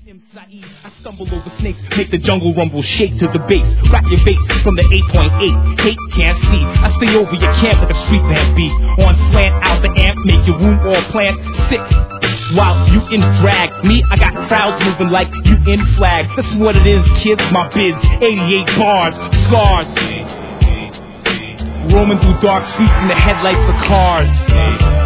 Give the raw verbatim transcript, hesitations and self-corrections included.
M. Saeed, I stumble over snakes, make the jungle rumble, shake to the bass. Rock your bass from the eight point eight. Hate can't see. I stay over your camp like a street band beat. On slant out the amp, make your room all plant sick. While you in drag, me, I got crowds moving like you in flag. That's what it is, kids, my biz. eighty-eight bars, scars. Roaming through dark streets in the headlights of cars.